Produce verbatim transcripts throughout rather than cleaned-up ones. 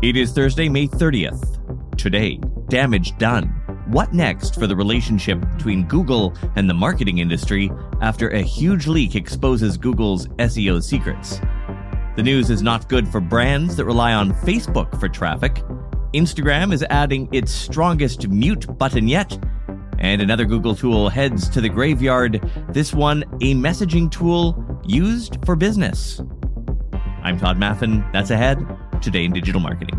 It is Thursday, May thirtieth. Today, damage done. What next for the relationship between Google and the marketing industry after a huge leak exposes Google's S E O secrets? The news is not good for brands that rely on Facebook for traffic. Instagram is adding its strongest mute button yet. And another Google tool heads to the graveyard, this one a messaging tool used for business. I'm Todd Maffin. That's ahead today in digital marketing.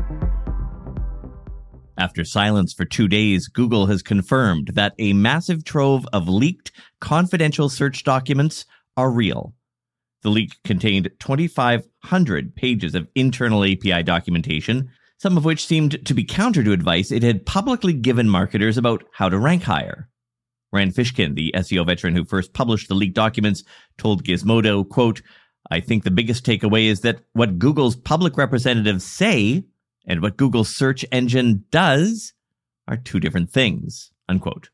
After silence for two days, Google has confirmed that a massive trove of leaked confidential search documents are real. The leak contained twenty-five hundred pages of internal A P I documentation, some of which seemed to be counter to advice it had publicly given marketers about how to rank higher. Rand Fishkin, the S E O veteran who first published the leaked documents, told Gizmodo, quote, "I think the biggest takeaway is that what Google's public representatives say and what Google's search engine does are two different things," unquote.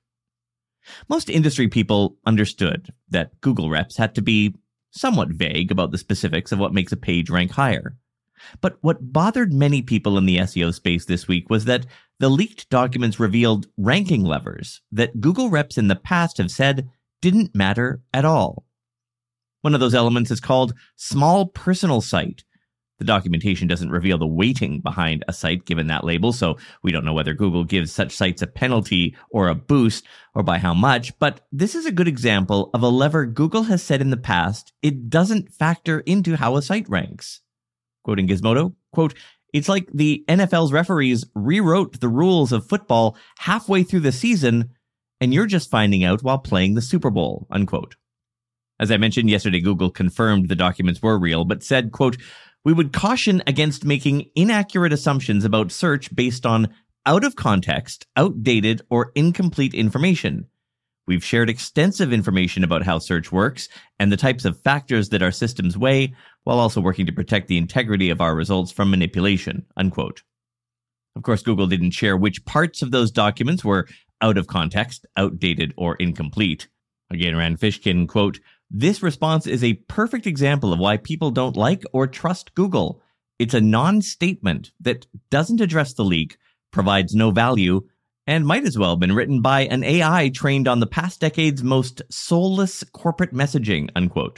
Most industry people understood that Google reps had to be somewhat vague about the specifics of what makes a page rank higher. But what bothered many people in the S E O space this week was that the leaked documents revealed ranking levers that Google reps in the past have said didn't matter at all. One of those elements is called small personal site. The documentation doesn't reveal the weighting behind a site given that label, so we don't know whether Google gives such sites a penalty or a boost or by how much, but this is a good example of a lever Google has said in the past it doesn't factor into how a site ranks. Quoting Gizmodo, quote, "It's like the N F L's referees rewrote the rules of football halfway through the season, and you're just finding out while playing the Super Bowl," unquote. As I mentioned yesterday, Google confirmed the documents were real, but said, quote, "We would caution against making inaccurate assumptions about search based on out-of-context, outdated, or incomplete information. We've shared extensive information about how search works and the types of factors that our systems weigh, while also working to protect the integrity of our results from manipulation," unquote. Of course, Google didn't share which parts of those documents were out of context, outdated, or incomplete. Again, Rand Fishkin, quote, "This response is a perfect example of why people don't like or trust Google. It's a non-statement that doesn't address the leak, provides no value, and might as well have been written by an A I trained on the past decade's most soulless corporate messaging," unquote.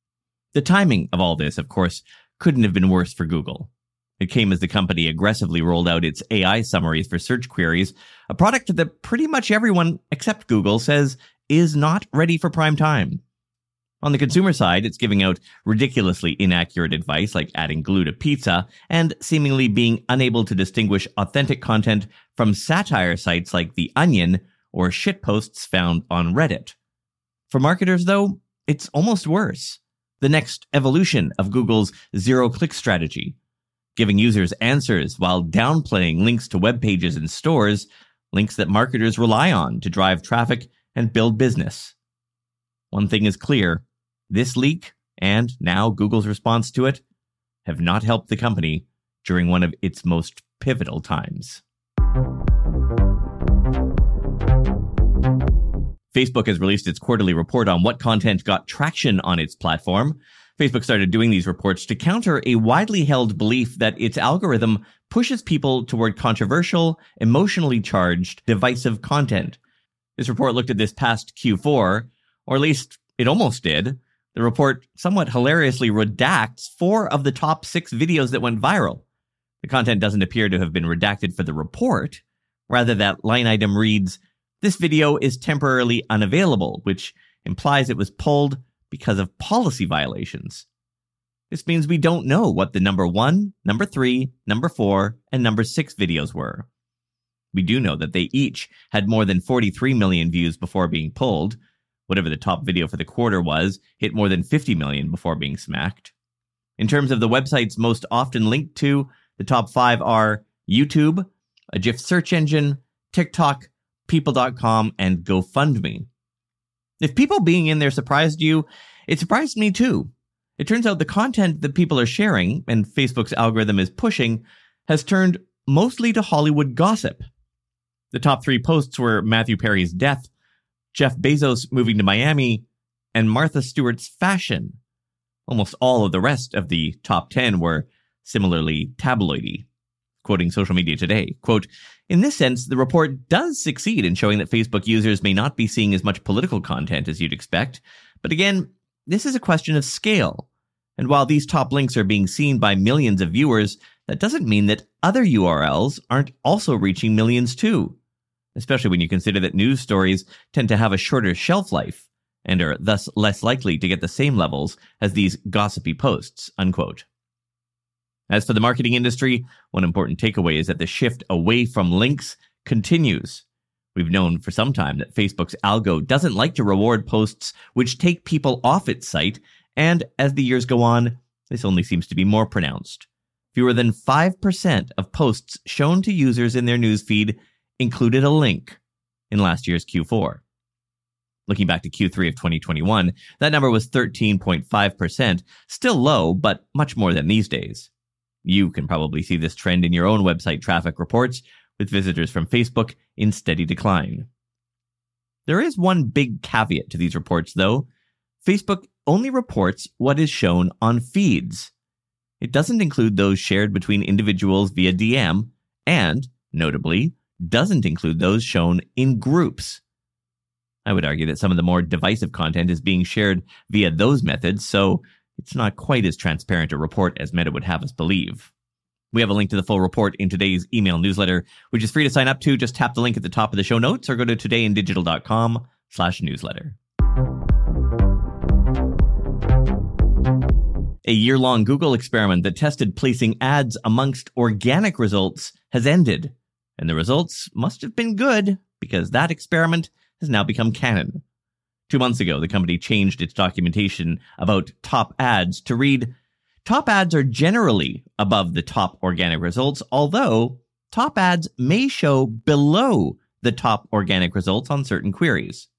The timing of all this, of course, couldn't have been worse for Google. It came as the company aggressively rolled out its A I summaries for search queries, a product that pretty much everyone except Google says is not ready for prime time. On the consumer side, it's giving out ridiculously inaccurate advice like adding glue to pizza and seemingly being unable to distinguish authentic content from satire sites like The Onion or shitposts found on Reddit. For marketers, though, it's almost worse. The next evolution of Google's zero-click strategy, giving users answers while downplaying links to web pages and stores, links that marketers rely on to drive traffic and build business. One thing is clear. This leak, and now Google's response to it, have not helped the company during one of its most pivotal times. Facebook has released its quarterly report on what content got traction on its platform. Facebook started doing these reports to counter a widely held belief that its algorithm pushes people toward controversial, emotionally charged, divisive content. This report looked at this past Q four, or at least it almost did. The report somewhat hilariously redacts four of the top six videos that went viral. The content doesn't appear to have been redacted for the report. Rather, that line item reads, "This video is temporarily unavailable," which implies it was pulled because of policy violations. This means we don't know what the number one, number three, number four, and number six videos were. We do know that they each had more than forty-three million views before being pulled. Whatever the top video for the quarter was, hit more than fifty million before being smacked. In terms of the websites most often linked to, the top five are YouTube, a GIF search engine, TikTok, People dot com, and GoFundMe. If people being in there surprised you, it surprised me too. It turns out the content that people are sharing, and Facebook's algorithm is pushing, has turned mostly to Hollywood gossip. The top three posts were Matthew Perry's death, Jeff Bezos moving to Miami, and Martha Stewart's fashion. Almost all of the rest of the top ten were similarly tabloidy. Quoting Social Media Today, quote, "In this sense, the report does succeed in showing that Facebook users may not be seeing as much political content as you'd expect. But again, this is a question of scale. And while these top links are being seen by millions of viewers, that doesn't mean that other U R Ls aren't also reaching millions too. Especially when you consider that news stories tend to have a shorter shelf life and are thus less likely to get the same levels as these gossipy posts," unquote. As for the marketing industry, one important takeaway is that the shift away from links continues. We've known for some time that Facebook's algo doesn't like to reward posts which take people off its site, and as the years go on, this only seems to be more pronounced. Fewer than five percent of posts shown to users in their newsfeed included a link in last year's Q four. Looking back to Q three of twenty twenty-one, that number was thirteen point five percent, still low, but much more than these days. You can probably see this trend in your own website traffic reports, with visitors from Facebook in steady decline. There is one big caveat to these reports, though. Facebook only reports what is shown on feeds. It doesn't include those shared between individuals via D M, and, notably, doesn't include those shown in groups. I would argue that some of the more divisive content is being shared via those methods, so it's not quite as transparent a report as Meta would have us believe. We have a link to the full report in today's email newsletter, which is free to sign up to. Just tap the link at the top of the show notes or go to todayindigital.com slash newsletter. A year-long Google experiment that tested placing ads amongst organic results has ended, and the results must have been good because that experiment has now become canon. Two months ago, the company changed its documentation about top ads to read, "Top ads are generally above the top organic results, although top ads may show below the top organic results on certain queries."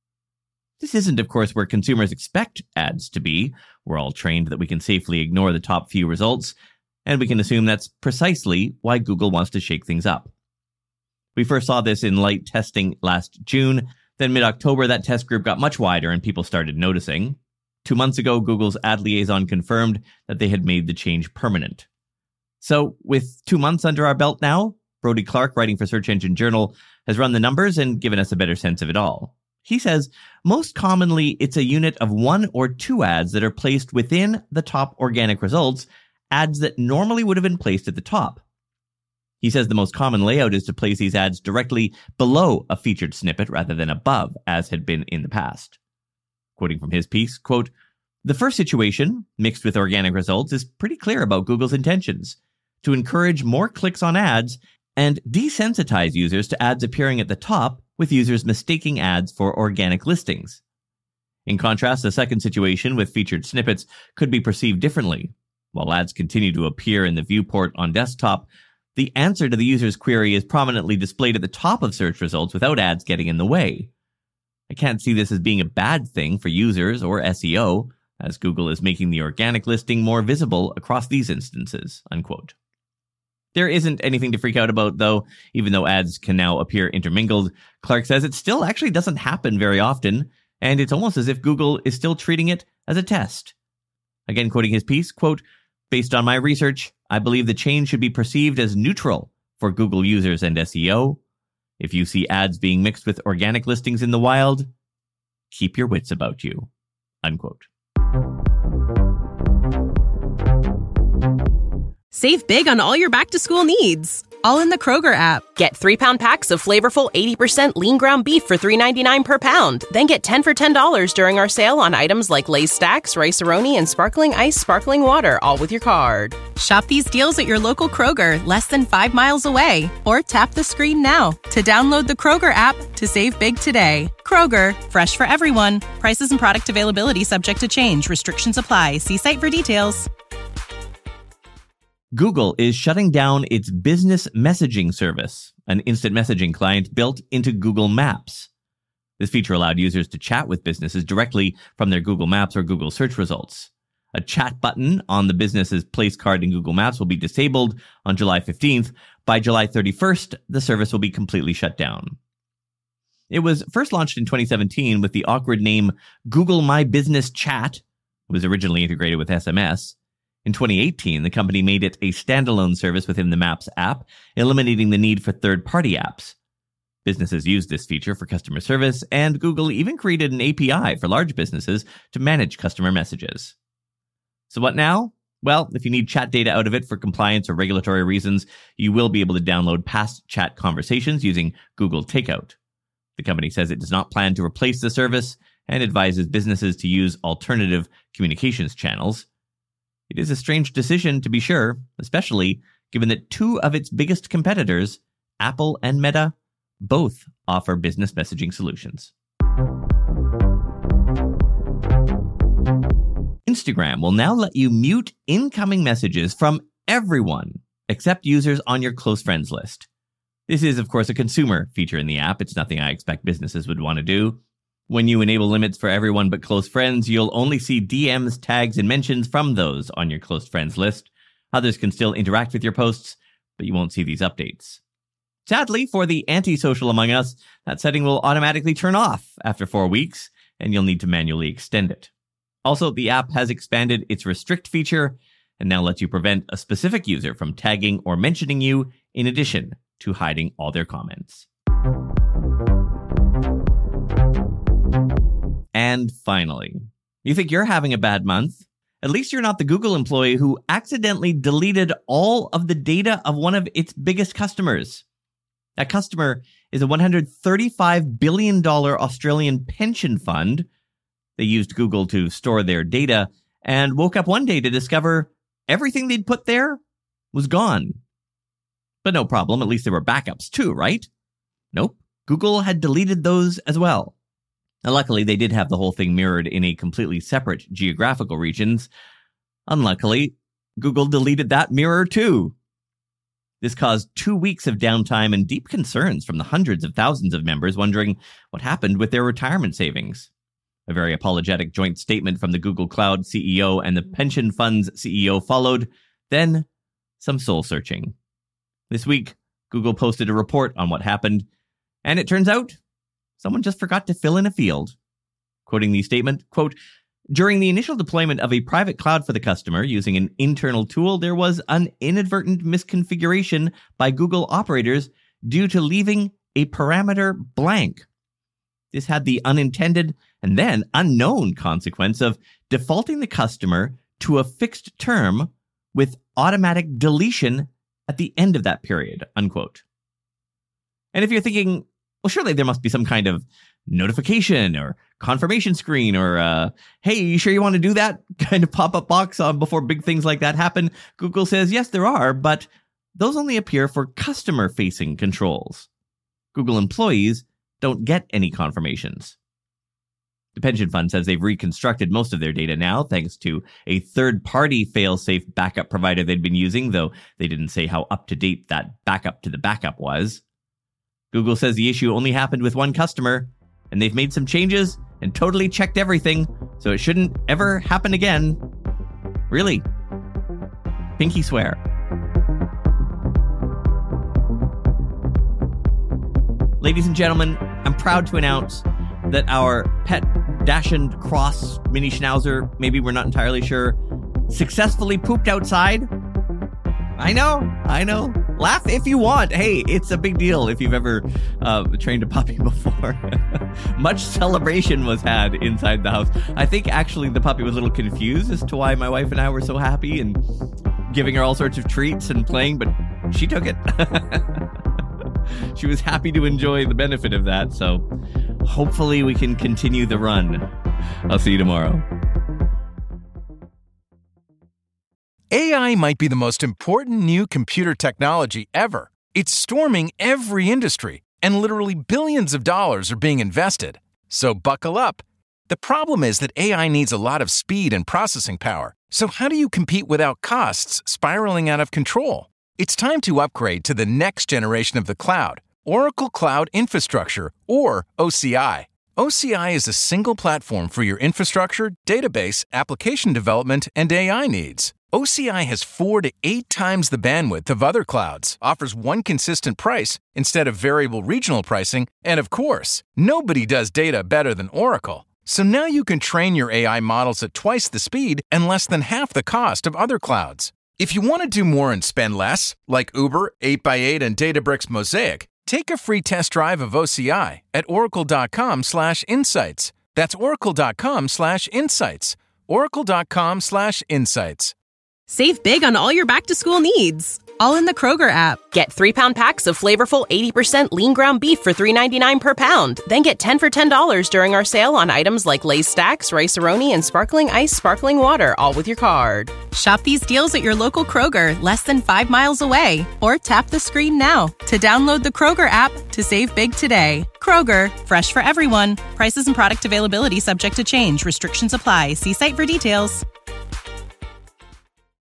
This isn't, of course, where consumers expect ads to be. We're all trained that we can safely ignore the top few results, and we can assume that's precisely why Google wants to shake things up. We first saw this in light testing last June. Then mid-October, that test group got much wider and people started noticing. Two months ago, Google's ad liaison confirmed that they had made the change permanent. So with two months under our belt now, Brody Clark, writing for Search Engine Journal, has run the numbers and given us a better sense of it all. He says, most commonly, it's a unit of one or two ads that are placed within the top organic results, ads that normally would have been placed at the top. He says the most common layout is to place these ads directly below a featured snippet rather than above, as had been in the past. Quoting from his piece, quote, "The first situation, mixed with organic results, is pretty clear about Google's intentions: to encourage more clicks on ads and desensitize users to ads appearing at the top, with users mistaking ads for organic listings. In contrast, the second situation with featured snippets could be perceived differently. While ads continue to appear in the viewport on desktop, the answer to the user's query is prominently displayed at the top of search results without ads getting in the way. I can't see this as being a bad thing for users or S E O, as Google is making the organic listing more visible across these instances," unquote. There isn't anything to freak out about, though. Even though ads can now appear intermingled, Clark says it still actually doesn't happen very often, and it's almost as if Google is still treating it as a test. Again, quoting his piece, quote, "Based on my research, I believe the change should be perceived as neutral for Google users and S E O. If you see ads being mixed with organic listings in the wild, keep your wits about you," unquote. Save big on all your back-to-school needs, all in the Kroger app. Get three-pound packs of flavorful eighty percent lean ground beef for three ninety-nine per pound. Then get ten for ten dollars during our sale on items like Lay's Stacks, Rice-A-Roni, and Sparkling Ice Sparkling Water, all with your card. Shop these deals at your local Kroger, less than five miles away. Or tap the screen now to download the Kroger app to save big today. Kroger, fresh for everyone. Prices and product availability subject to change. Restrictions apply. See site for details. Google is shutting down its business messaging service, an instant messaging client built into Google Maps. This feature allowed users to chat with businesses directly from their Google Maps or Google search results. A chat button on the business's place card in Google Maps will be disabled on July fifteenth. By July thirty-first, the service will be completely shut down. It was first launched in twenty seventeen with the awkward name Google My Business Chat. It was originally integrated with S M S. In twenty eighteen, the company made it a standalone service within the Maps app, eliminating the need for third-party apps. Businesses use this feature for customer service, and Google even created an A P I for large businesses to manage customer messages. So what now? Well, if you need chat data out of it for compliance or regulatory reasons, you will be able to download past chat conversations using Google Takeout. The company says it does not plan to replace the service and advises businesses to use alternative communications channels. It is a strange decision, to be sure, especially given that two of its biggest competitors, Apple and Meta, both offer business messaging solutions. Instagram will now let you mute incoming messages from everyone except users on your close friends list. This is, of course, a consumer feature in the app. It's nothing I expect businesses would want to do. When you enable limits for everyone but close friends, you'll only see D Ms, tags, and mentions from those on your close friends list. Others can still interact with your posts, but you won't see these updates. Sadly, for the antisocial among us, that setting will automatically turn off after four weeks, and you'll need to manually extend it. Also, the app has expanded its restrict feature and now lets you prevent a specific user from tagging or mentioning you in addition to hiding all their comments. And finally, you think you're having a bad month? At least you're not the Google employee who accidentally deleted all of the data of one of its biggest customers. That customer is a one hundred thirty-five billion dollars Australian pension fund. They used Google to store their data and woke up one day to discover everything they'd put there was gone. But no problem, at least there were backups too, right? Nope, Google had deleted those as well. Now, luckily, they did have the whole thing mirrored in a completely separate geographical regions. Unluckily, Google deleted that mirror too. This caused two weeks of downtime and deep concerns from the hundreds of thousands of members wondering what happened with their retirement savings. A very apologetic joint statement from the Google Cloud C E O and the pension fund's C E O followed, then some soul-searching. This week, Google posted a report on what happened, and it turns out someone just forgot to fill in a field. Quoting the statement, quote, "During the initial deployment of a private cloud for the customer using an internal tool, there was an inadvertent misconfiguration by Google operators due to leaving a parameter blank. This had the unintended and then unknown consequence of defaulting the customer to a fixed term with automatic deletion at the end of that period," unquote. And if you're thinking, well, surely there must be some kind of notification or confirmation screen or, uh, hey, you sure you want to do that kind of pop-up box on before big things like that happen? Google says, yes, there are, but those only appear for customer-facing controls. Google employees don't get any confirmations. The pension fund says they've reconstructed most of their data now, thanks to a third-party fail-safe backup provider they'd been using, though they didn't say how up-to-date that backup to the backup was. Google says the issue only happened with one customer, and they've made some changes and totally checked everything, so it shouldn't ever happen again. Really. Pinky swear. Ladies and gentlemen, I'm proud to announce that our pet Dachshund Cross Mini Schnauzer, maybe we're not entirely sure, successfully pooped outside. I know, I know. Laugh if you want. Hey, it's a big deal if you've ever uh, trained a puppy before. Much celebration was had inside the house. I think actually the puppy was a little confused as to why my wife and I were so happy and giving her all sorts of treats and playing, but she took it. She was happy to enjoy the benefit of that, so hopefully we can continue the run. I'll see you tomorrow. A I might be the most important new computer technology ever. It's storming every industry, and literally billions of dollars are being invested. So buckle up. The problem is that A I needs a lot of speed and processing power. So how do you compete without costs spiraling out of control? It's time to upgrade to the next generation of the cloud, Oracle Cloud Infrastructure, or O C I. O C I is a single platform for your infrastructure, database, application development, and A I needs. O C I has four to eight times the bandwidth of other clouds, offers one consistent price instead of variable regional pricing, and of course, nobody does data better than Oracle. So now you can train your A I models at twice the speed and less than half the cost of other clouds. If you want to do more and spend less, like Uber, eight by eight, and Databricks Mosaic, take a free test drive of O C I at oracle.com slash insights. That's oracle.com slash insights. oracle.com slash insights. Save big on all your back-to-school needs, all in the Kroger app. Get three-pound packs of flavorful eighty percent lean ground beef for three ninety-nine per pound. Then get ten for ten dollars during our sale on items like Lay's Stacks, Rice-A-Roni, and Sparkling Ice Sparkling Water, all with your card. Shop these deals at your local Kroger, less than five miles away. Or tap the screen now to download the Kroger app to save big today. Kroger, fresh for everyone. Prices and product availability subject to change. Restrictions apply. See site for details.